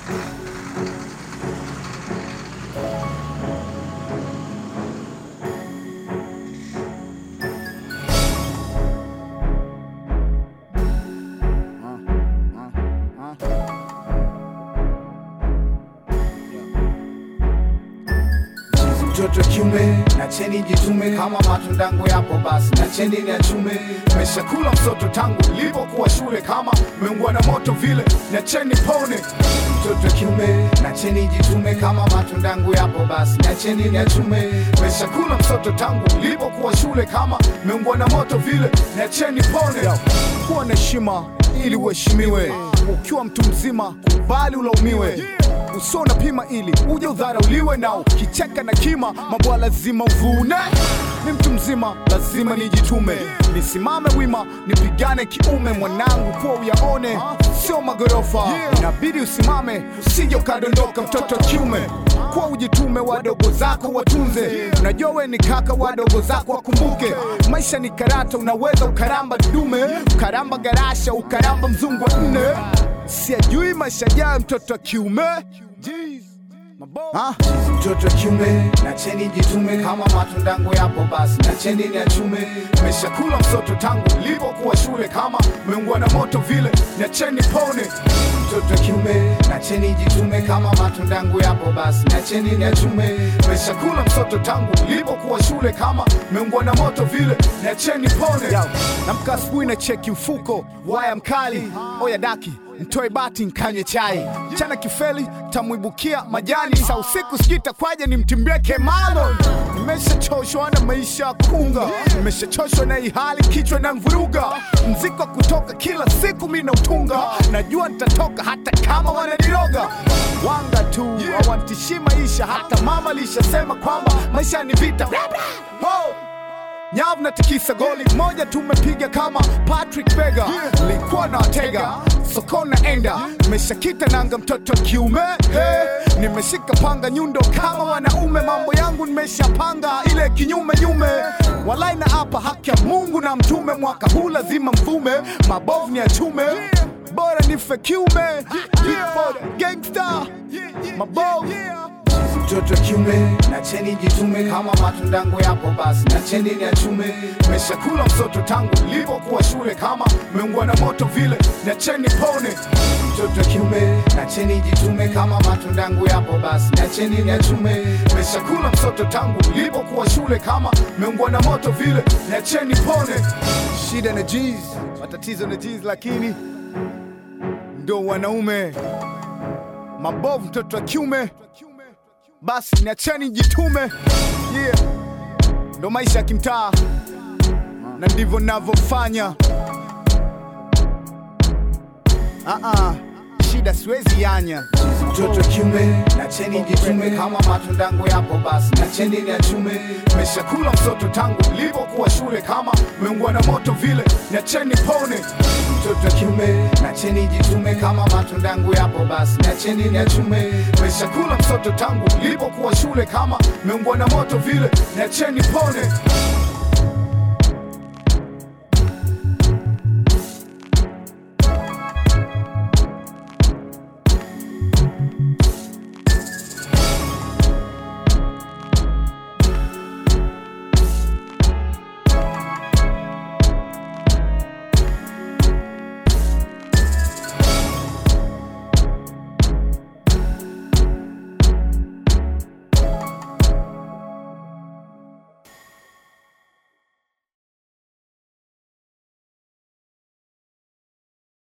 Mtoto kiume na cheni jitume, kama matundangu yapo basi na cheni ni achume. Meshakula msoto tangu lipokuwa shule, kama meungwa na moto vile na cheni pone. Mtoto kiume na cheni jitume, kama matundangu yapo basi na cheni ni achume. Meshakula msoto tangu lipokuwa shule, kama meungwa na moto vile na cheni pone. Kuwa na heshima ili uheshimiwe, ukiwa mtu mzima kubali ulaumiwe. Uso na pima ili uje udharauliwe, na ukicheka na kima mabwa lazima uvune. Ni mtu mzima lazima nijitume, nisimame wima nipigane kiume. Mwanangu kwa uyaone sio magorofa, inabidi usimame usije ukadondoka. Mtoto kiume kwa ujitume, wadogo zako watunze. Unajua we ni kaka, wadogo zako wakumbuke. Maisha ni karata, unaweza ukaramba dume, ukaramba garasha, ukaramba mzungu wa nne. Siajui maisha ya mtoto kiume. Mtoto kiume na cheni jitume, kama matundangu yapo basi na cheni ni achume. Meshakula msoto tangu lipokuwa shule, kama meungwa na moto vile na cheni pone. Mtoto kiume na cheni jitume, kama matundangu yapo basi na cheni ni achume. Meshakula msoto tangu lipokuwa shule, kama meungwa na moto vile na cheni pone. Namka asubuhi na cheki mfuko, waya mkali, oya daki mtoe bati nkanye chai. Chana kifeli tamuibukia majani, sa usiku sikita kwaje ni mtimbeke malo. Nimeshachoshwa na maisha kunga, nimeshachoshwa na ihali kichwa na mvuruga. Mziko kutoka kila siku mina utunga, najua nitatoka hata kama wananiroga. Wanga tu hawatishi maisha, hata mama lishasema kwamba maisha ni vita. Nyavu na tikisa goli moja tumepiga kama Patrick Vega. Likuwa na watega soko naenda, nimeshakita nanga mtoto kiume. Nimeshika panga nyundo kama wanaume, mambo yangu nimeshapanga ile kinyume nyume. Walai na hapa haki ya Mungu na mtume, mwaka huu lazima mvume, mabovu ni achume. Bora nife kiume, gangster, mabovu. Mtoto kiume na cheni jitume, kama matundangu yapo basi na cheni ni achume. Meshakula msoto tangu lipokuwa shule, kama meungwa na moto vile na cheni pone. Mtoto kiume na cheni jitume, kama matundangu yapo basi na cheni ni achume. Meshakula msoto tangu lipokuwa shule, kama meungwa na moto vile na cheni pone. Shida na G's, matatizo na G's, lakini ndo wanaume mabovu. Mtoto wa kiume basi niacheni jitume, yeah. Ndo maisha ya kimtaa na ndivyo navyofanya. Shida siwezi yanya. Mtoto kiume na cheni jitume, kama matundangu yapo basi na cheni ni achume. Meshakula msoto tangu lipokuwa shule, kama meungwa na moto vile na cheni pone. Mtoto kiume na cheni jitume, kama matundangu yapo basi na cheni ni achume. Meshakula msoto tangu lipokuwa shule, kama meungwa na moto vile na cheni pone.